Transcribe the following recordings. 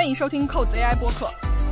欢迎收听扣子 AI 播客。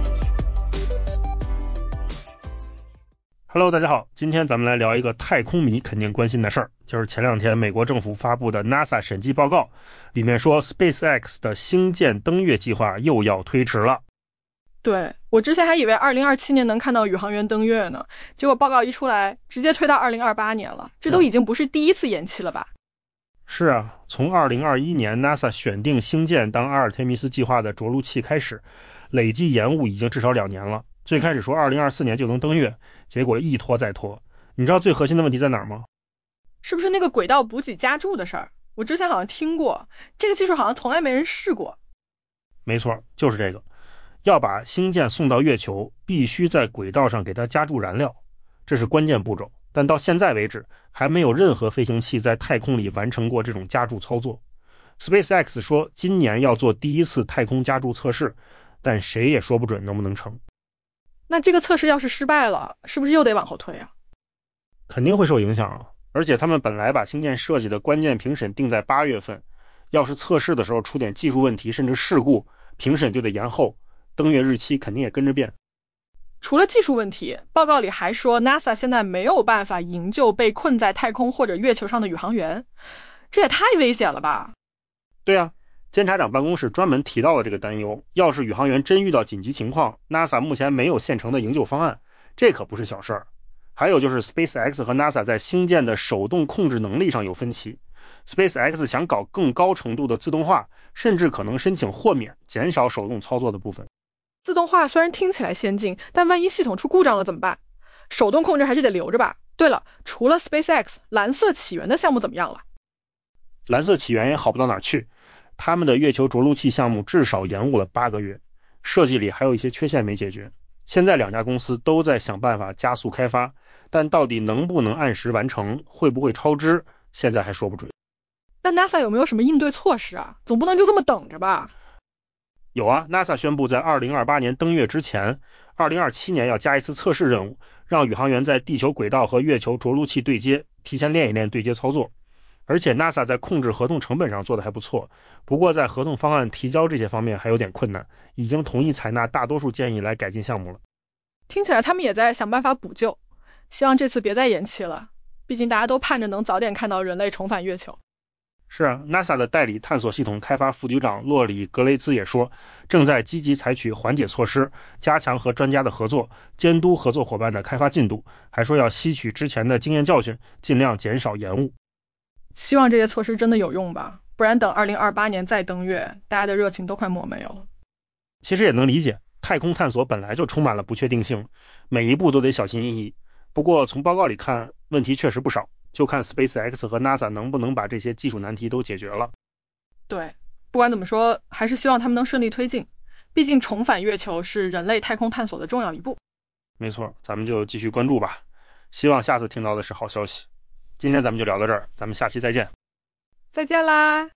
Hello， 大家好，今天咱们来聊一个太空迷肯定关心的事儿，就是前两天美国政府发布的 NASA 审计报告，里面说 SpaceX 的星舰登月计划又要推迟了。 对，我之前还以为2027年能看到宇航员登月呢，结果报告一出来，直接推到2028年了，这都已经不是第一次延期了吧？ 是啊，从2021年 NASA 选定星舰当阿尔忒弥斯计划的着陆器开始，累计延误已经至少2年了。最开始说2024年就能登月，结果一拖再拖。你知道最核心的问题在哪儿吗？ 是不是那个轨道补给加注的事儿？我之前好像听过，这个技术好像从来没人试过。 没错，就是这个。要把星舰送到月球，必须在轨道上给它加注燃料，这是关键步骤。但到现在为止，还没有任何飞行器在太空里完成过这种加注操作。SpaceX 说今年要做第一次太空加注测试，但谁也说不准能不能成。 那这个测试要是失败了，是不是又得往后推啊？ 肯定会受影响啊！而且他们本来把星舰设计的关键评审定在8月份，要是测试的时候出点技术问题甚至事故，评审就得延后，登月日期肯定也跟着变。 除了技术问题，报告里还说 NASA 现在没有办法营救被困在太空或者月球上的宇航员，这也太危险了吧？ 对啊，监察长办公室专门提到了这个担忧，要是宇航员真遇到紧急情况， NASA 目前没有现成的营救方案，这可不是小事儿。还有就是 SpaceX 和 NASA 在星舰的手动控制能力上有分歧， SpaceX 想搞更高程度的自动化，甚至可能申请豁免，减少手动操作的部分。 自动化虽然听起来先进，但万一系统出故障了怎么办？手动控制还是得留着吧。对了，除了 SpaceX， 蓝色起源的项目怎么样了？ 蓝色起源也好不到哪儿去，他们的月球着陆器项目至少延误了8个月，设计里还有一些缺陷没解决。现在2家公司都在想办法加速开发，但到底能不能按时完成，会不会超支，现在还说不准。 那 NASA 有没有什么应对措施啊？总不能就这么等着吧？ 有啊， NASA 宣布在2028年登月之前，2027年要加一次测试任务，让宇航员在地球轨道和月球着陆器对接，提前练一练对接操作。而且 NASA 在控制合同成本上做得还不错，不过在合同方案提交这些方面还有点困难，已经同意采纳大多数建议来改进项目了。 听起来他们也在想办法补救，希望这次别再延期了，毕竟大家都盼着能早点看到人类重返月球。 是啊， NASA 的代理探索系统开发副局长洛里格雷兹也说，正在积极采取缓解措施，加强和专家的合作，监督合作伙伴的开发进度，还说要吸取之前的经验教训，尽量减少延误。 希望这些措施真的有用吧，不然等2028年再登月，大家的热情都快磨没有了。 其实也能理解，太空探索本来就充满了不确定性，每一步都得小心翼翼。不过从报告里看，问题确实不少，就看 SpaceX 和 NASA 能不能把这些技术难题都解决了。 对，不管怎么说，还是希望他们能顺利推进，毕竟重返月球是人类太空探索的重要一步。 没错，咱们就继续关注吧，希望下次听到的是好消息。今天咱们就聊到这儿，咱们下期再见。 再见啦。